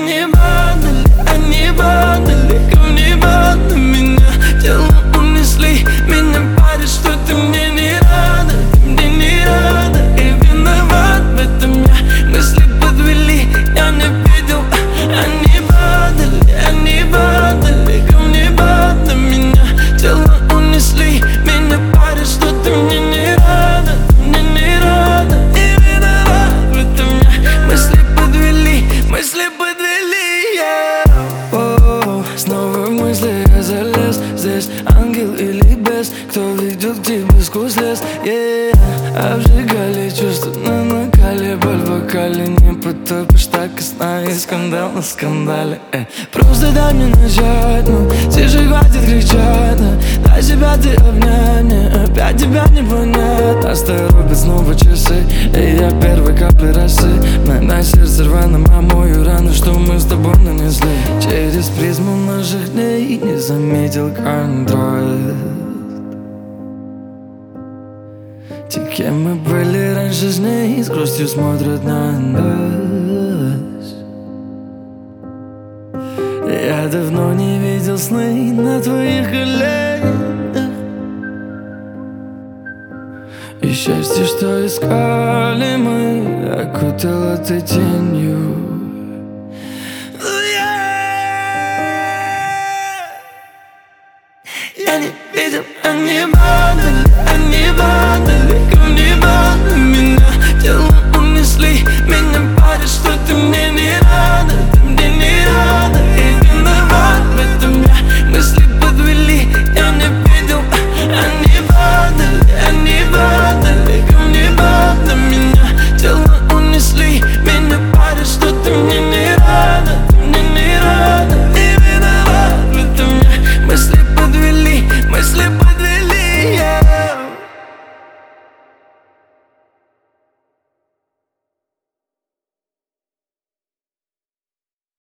не падали, камни падали меня. Тело унесли, меня парит, что ты мне не рада, ты мне не рада. И виноват в этом я, мысли подвели, я не видел. Они падали, камни падали меня. Тело унесли, меня парит, что ты мне не рада, ты мне не рада. И виноват в этом я, мысли подвели, yeah. Снова в мысли я залез. Здесь ангел или бес, кто ведет к тебе сквозь лес, yeah. Обжигали чувства на накале, боль в вокале. Не потопишь так и сна, и скандал на скандале, Просто дай мне начать, ну, тише хватит кричать, дай себя ты обнять, мне опять тебя не понять. Оставят снова часы, и я первой капли росы. На сердце рваном омою раны, что мы с тобой нанесли. Через призму наших дней не заметил контроль. Те, кем мы были раньше, с ней с грустью смотрят на нас. Я давно не видел сны на твоих коленях. И счастье, что искали мы, окутало ты тенью.